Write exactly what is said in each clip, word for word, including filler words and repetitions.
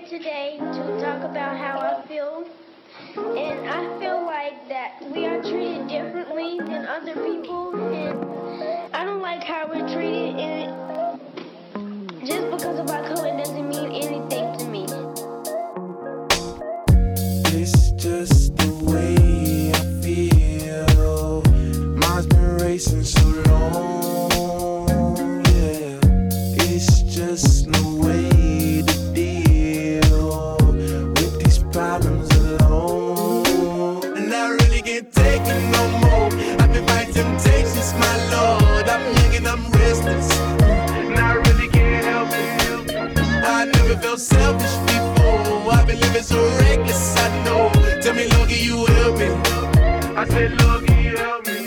today to talk about how I feel. And I feel like that we are treated differently than other people. And I don't like how we're treated. And just because of our color doesn't mean anything to me. It's just the way I feel. Mine's been racing so long. Yeah, it's just no way to deal with these problems alone. And I really can't take it no more. I've been fighting temptations, my Lord. I'm young and I'm restless, and I really can't help it. I never felt selfish before. I've been living so reckless, I know. Tell me, Lord, can you help me? I said, Lord, can you help me?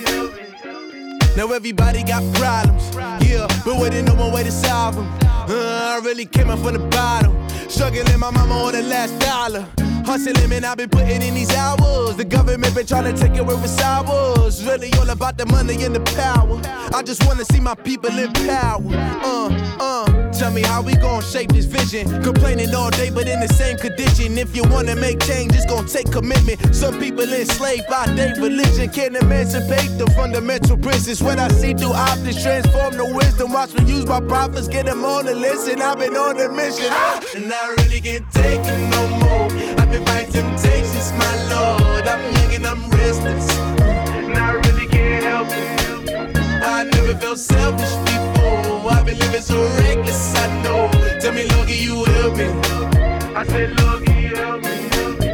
Now everybody got problems, yeah, but waiting no one way to solve them. Uh, I really came up from the bottom, struggling my mama on the last dollar. Hustling, man, I've been putting in these hours. The government been trying to take away what's ours. Really all about the money and the power. I just wanna see my people in power. Uh, uh, tell me how we gon' shape this vision. Complaining all day, but in the same condition. If you wanna make change, it's gon' take commitment. Some people enslaved by their religion can't emancipate the fundamental principles. What I see through optics transform the wisdom. Watch me use my prophets, get them on the list, and I've been on a mission. Ah! And I really can't take it no more. I've been fighting temptations, my Lord. I'm young and I'm restless, and I really can't help it. I never felt selfish before. I've been living so reckless, I know. Tell me, Lord, can you help me? I said, Lord, can you help me?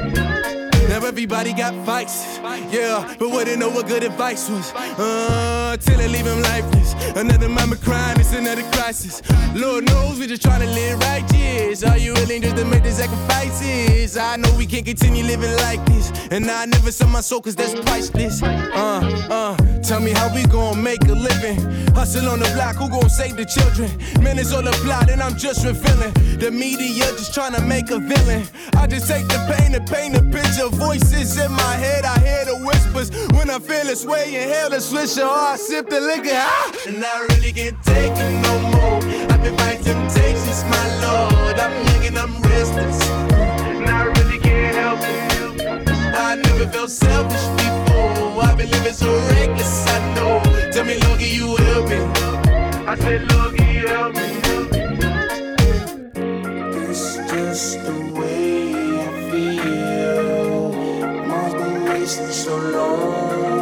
Now everybody got vices, yeah, but wouldn't know what good advice was. Uh, till they leave him lifeless. Another mama crying, it's another crisis. Lord knows we just trying to live righteous. Are you willing just to make the sacrifices? I know we can't continue living like this, and I never sell my soul cause that's priceless. Uh, uh, tell me how we gon' make a living. Hustle on the block, who gon' save the children? Man, it's all a plot and I'm just revealing. The media just trying to make a villain. I just take the pain and paint a picture. Voices in my head, I hear the whispers. When I feel this way, inhale the swisher, or I sip the liquor. Ah! And I really can't take it no more. I've been fighting temptations, my Lord. I'm young and I'm restless, and I really can't help it. I never felt selfish before. I've been living so reckless, I know. Tell me, Lord, can you help me? I said, Lord, can you help me? It's just the way I feel. Mine's been racing so long.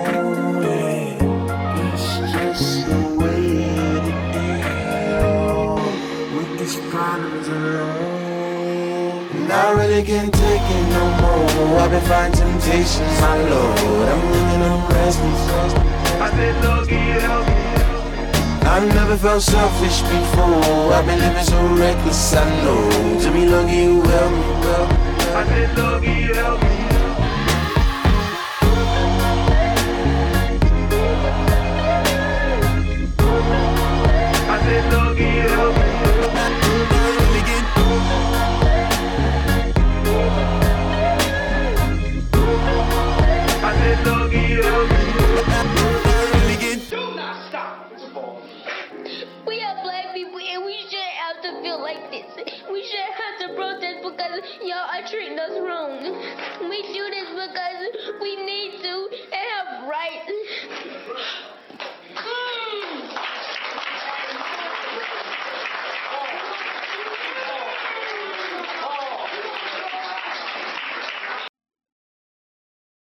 Yeah. It's just the way to deal with these problems alone. And I really can't take it no more. I've been fighting temptations, my Lord. I'm living on restless. I said, Lord, can you help me? I never felt selfish before. I've been living so reckless, I know. Tell me, Lord, can you help me? I said, Lord, can you help me? I said, Lord, can you help me? I said, Lord, can you help me? We are black people and we shouldn't have to feel like this. We shouldn't have to protest because y'all are treating us wrong. We do this because we need to and have rights.